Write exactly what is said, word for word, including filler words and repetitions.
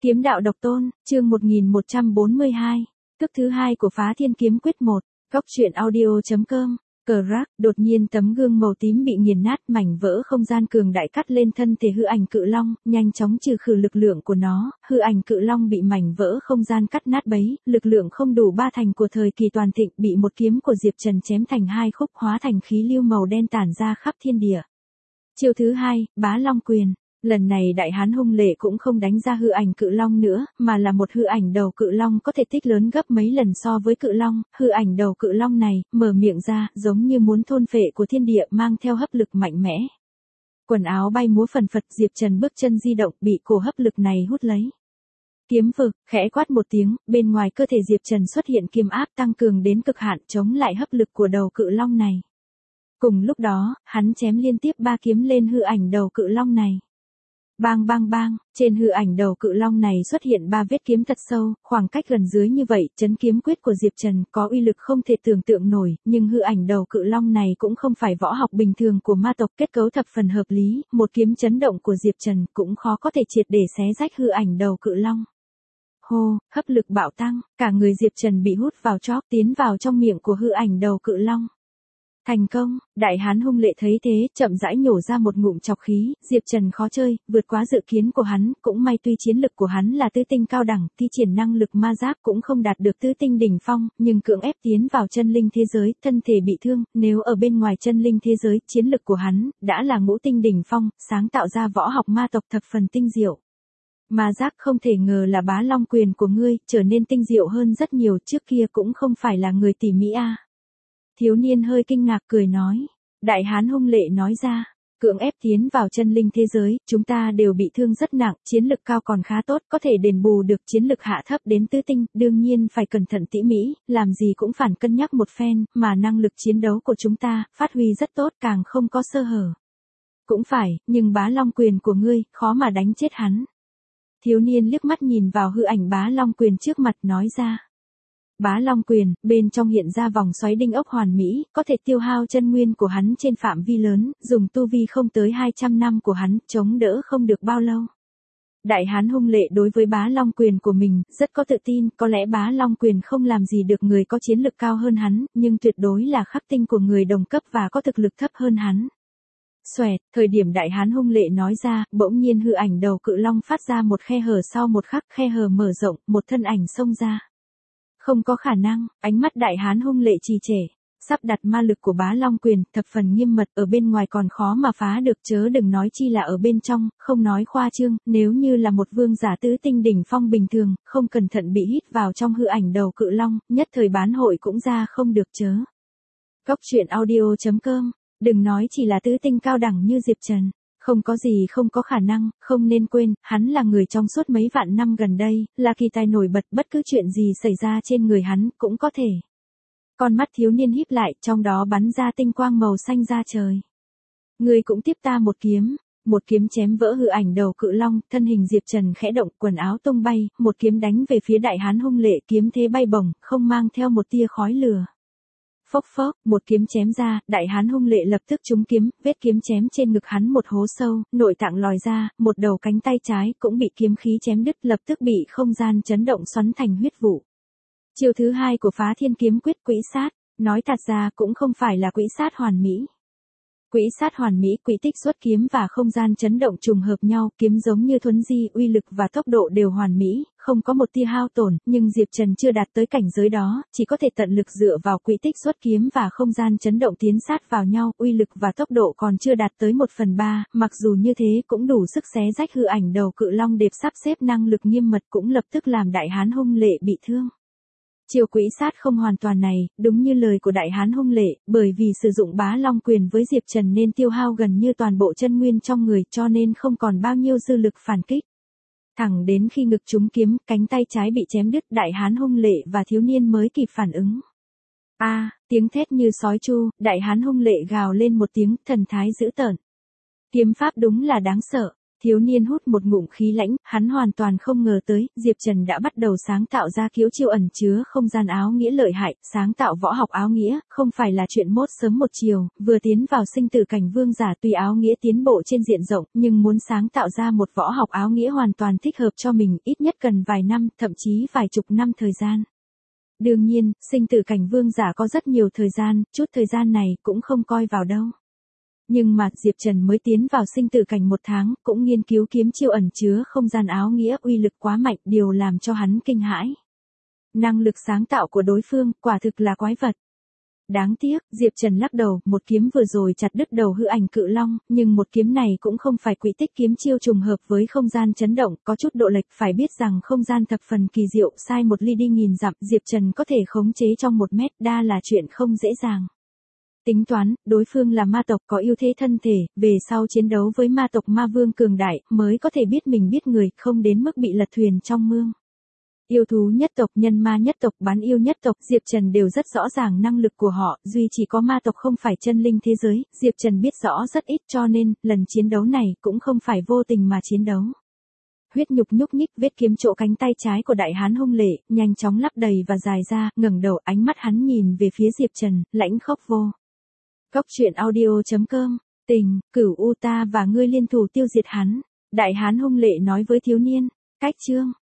Kiếm đạo độc tôn, chương một nghìn một trăm bốn mươi hai. Thức thứ hai của Phá Thiên Kiếm Quyết một. Góc truyện audio.com. Cờ rác, đột nhiên tấm gương màu tím bị nghiền nát, mảnh vỡ không gian cường đại cắt lên thân thể hư ảnh cự long, nhanh chóng trừ khử lực lượng của nó. Hư ảnh cự long bị mảnh vỡ không gian cắt nát bấy, lực lượng không đủ ba thành của thời kỳ toàn thịnh bị một kiếm của Diệp Trần chém thành hai khúc, hóa thành khí lưu màu đen tản ra khắp thiên địa. Chiêu thứ hai, Bá Long Quyền. Lần này đại hán hung lệ cũng không đánh ra hư ảnh cự long nữa, mà là một hư ảnh đầu cự long có thể tích lớn gấp mấy lần so với cự long. Hư ảnh đầu cự long này, mở miệng ra, giống như muốn thôn phệ của thiên địa, mang theo hấp lực mạnh mẽ. Quần áo bay múa phần phật, Diệp Trần bước chân di động, bị cổ hấp lực này hút lấy. Kiếm vực, khẽ quát một tiếng, bên ngoài cơ thể Diệp Trần xuất hiện kiếm áp tăng cường đến cực hạn, chống lại hấp lực của đầu cự long này. Cùng lúc đó, hắn chém liên tiếp ba kiếm lên hư ảnh đầu cự long này. Bang bang bang, trên hư ảnh đầu cự long này xuất hiện ba vết kiếm thật sâu, khoảng cách gần dưới như vậy, chấn kiếm quyết của Diệp Trần có uy lực không thể tưởng tượng nổi, nhưng hư ảnh đầu cự long này cũng không phải võ học bình thường của ma tộc, kết cấu thập phần hợp lý, một kiếm chấn động của Diệp Trần cũng khó có thể triệt để xé rách hư ảnh đầu cự long. Hô, hấp lực bạo tăng, cả người Diệp Trần bị hút vào chóp, tiến vào trong miệng của hư ảnh đầu cự long. Thành công, đại hán hung lệ thấy thế, chậm rãi nhổ ra một ngụm chọc khí, Diệp Trần khó chơi, vượt quá dự kiến của hắn, cũng may tuy chiến lực của hắn là tứ tinh cao đẳng, thi triển năng lực ma giáp cũng không đạt được tứ tinh đỉnh phong, nhưng cưỡng ép tiến vào chân linh thế giới, thân thể bị thương, nếu ở bên ngoài chân linh thế giới, chiến lực của hắn, đã là ngũ tinh đỉnh phong, sáng tạo ra võ học ma tộc thập phần tinh diệu. Ma giáp không thể ngờ là Bá Long Quyền của ngươi, trở nên tinh diệu hơn rất nhiều, trước kia cũng không phải là người tỉ mỹ a. Thiếu niên hơi kinh ngạc cười nói. Đại hán hung lệ nói ra, cưỡng ép tiến vào chân linh thế giới, chúng ta đều bị thương rất nặng, chiến lực cao còn khá tốt, có thể đền bù được chiến lực hạ thấp đến tứ tinh, đương nhiên phải cẩn thận tỉ mỉ, làm gì cũng phản cân nhắc một phen, mà năng lực chiến đấu của chúng ta, phát huy rất tốt, càng không có sơ hở. Cũng phải, nhưng Bá Long Quyền của ngươi, khó mà đánh chết hắn. Thiếu niên liếc mắt nhìn vào hư ảnh Bá Long Quyền trước mặt nói ra. Bá Long Quyền, bên trong hiện ra vòng xoáy đinh ốc hoàn mỹ, có thể tiêu hao chân nguyên của hắn trên phạm vi lớn, dùng tu vi không tới hai trăm năm của hắn, chống đỡ không được bao lâu. Đại hán hung lệ đối với Bá Long Quyền của mình, rất có tự tin, có lẽ Bá Long Quyền không làm gì được người có chiến lực cao hơn hắn, nhưng tuyệt đối là khắc tinh của người đồng cấp và có thực lực thấp hơn hắn. Xoẹt, thời điểm đại hán hung lệ nói ra, bỗng nhiên hư ảnh đầu cự long phát ra một khe hở, sau một khắc khe hở mở rộng, một thân ảnh xông ra. Không có khả năng, ánh mắt đại hán hung lệ trì trệ, sắp đặt ma lực của Bá Long Quyền, thập phần nghiêm mật, ở bên ngoài còn khó mà phá được, chớ đừng nói chi là ở bên trong, không nói khoa trương, nếu như là một vương giả tứ tinh đỉnh phong bình thường, không cẩn thận bị hít vào trong hư ảnh đầu cự long, nhất thời bán hội cũng ra không được chớ. Góc truyện audio.com, đừng nói chỉ là tứ tinh cao đẳng như Diệp Trần. Không có gì không có khả năng, không nên quên, hắn là người trong suốt mấy vạn năm gần đây, là kỳ tài nổi bật, bất cứ chuyện gì xảy ra trên người hắn, cũng có thể. Con mắt thiếu niên híp lại, trong đó bắn ra tinh quang màu xanh ra trời. Người cũng tiếp ta một kiếm, một kiếm chém vỡ hư ảnh đầu cự long, thân hình Diệp Trần khẽ động, quần áo tung bay, một kiếm đánh về phía đại hán hung lệ, kiếm thế bay bổng, không mang theo một tia khói lửa. Phốc phốc, một kiếm chém ra, đại hán hung lệ lập tức trúng kiếm, vết kiếm chém trên ngực hắn một hố sâu, nội tạng lòi ra, một đầu cánh tay trái cũng bị kiếm khí chém đứt, lập tức bị không gian chấn động xoắn thành huyết vụ. Chiêu thứ hai của Phá Thiên Kiếm Quyết, quỹ sát, nói thật ra cũng không phải là quỹ sát hoàn mỹ. Quỹ sát hoàn mỹ, quỹ tích xuất kiếm và không gian chấn động trùng hợp nhau, kiếm giống như thuấn di, uy lực và tốc độ đều hoàn mỹ, không có một tia hao tổn, nhưng Diệp Trần chưa đạt tới cảnh giới đó, chỉ có thể tận lực dựa vào quỹ tích xuất kiếm và không gian chấn động tiến sát vào nhau, uy lực và tốc độ còn chưa đạt tới một phần ba, mặc dù như thế cũng đủ sức xé rách hư ảnh đầu cự long đẹp, sắp xếp năng lực nghiêm mật cũng lập tức làm đại hán hung lệ bị thương. Chiêu quỹ sát không hoàn toàn này, đúng như lời của đại hán hung lệ, bởi vì sử dụng Bá Long Quyền với Diệp Trần nên tiêu hao gần như toàn bộ chân nguyên trong người, cho nên không còn bao nhiêu dư lực phản kích. Thẳng đến khi ngực trúng kiếm, cánh tay trái bị chém đứt, đại hán hung lệ và thiếu niên mới kịp phản ứng. A, à, tiếng thét như sói chu, đại hán hung lệ gào lên một tiếng, thần thái dữ tợn. Kiếm pháp đúng là đáng sợ. Thiếu niên hút một ngụm khí lãnh, hắn hoàn toàn không ngờ tới, Diệp Trần đã bắt đầu sáng tạo ra kiếm chiêu ẩn chứa không gian áo nghĩa lợi hại, sáng tạo võ học áo nghĩa, không phải là chuyện mốt sớm một chiều, vừa tiến vào sinh tử cảnh vương giả tuy áo nghĩa tiến bộ trên diện rộng, nhưng muốn sáng tạo ra một võ học áo nghĩa hoàn toàn thích hợp cho mình, ít nhất cần vài năm, thậm chí vài chục năm thời gian. Đương nhiên, sinh tử cảnh vương giả có rất nhiều thời gian, chút thời gian này cũng không coi vào đâu. Nhưng mà, Diệp Trần mới tiến vào sinh tử cảnh một tháng, cũng nghiên cứu kiếm chiêu ẩn chứa không gian áo nghĩa uy lực quá mạnh, điều làm cho hắn kinh hãi. Năng lực sáng tạo của đối phương, quả thực là quái vật. Đáng tiếc, Diệp Trần lắc đầu, một kiếm vừa rồi chặt đứt đầu hư ảnh cự long, nhưng một kiếm này cũng không phải quỹ tích kiếm chiêu trùng hợp với không gian chấn động, có chút độ lệch, phải biết rằng không gian thập phần kỳ diệu, sai một ly đi nghìn dặm, Diệp Trần có thể khống chế trong một mét, đa là chuyện không dễ dàng. Tính toán, đối phương là ma tộc có ưu thế thân thể, về sau chiến đấu với ma tộc ma vương cường đại, mới có thể biết mình biết người, không đến mức bị lật thuyền trong mương. Yêu thú nhất tộc, nhân ma nhất tộc, bán yêu nhất tộc, Diệp Trần đều rất rõ ràng năng lực của họ, duy chỉ có ma tộc không phải chân linh thế giới, Diệp Trần biết rõ rất ít cho nên, lần chiến đấu này cũng không phải vô tình mà chiến đấu. Huyết nhục nhúc nhích, vết kiếm chỗ cánh tay trái của đại hán hung lệ, nhanh chóng lắp đầy và dài ra, ngẩng đầu, ánh mắt hắn nhìn về phía Diệp Trần, lãnh khốc vô. Góc truyện audio chấm com, tình, cửu u ta và ngươi liên thủ tiêu diệt hắn. Đại hán hung lệ nói với thiếu niên, cách chương.